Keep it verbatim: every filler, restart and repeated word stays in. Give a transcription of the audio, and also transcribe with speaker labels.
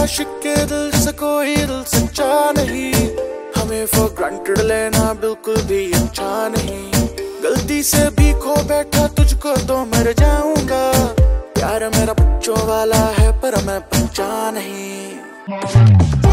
Speaker 1: आशिक के दिल से कोई दिल सच्चा नहीं, हमें फॉर ग्रांटेड लेना बिल्कुल भी अच्छा नहीं। गलती से भी खो बैठा तुझको तो मर जाऊंगा, प्यार मेरा बच्चों वाला है पर मैं बच्चा नहीं।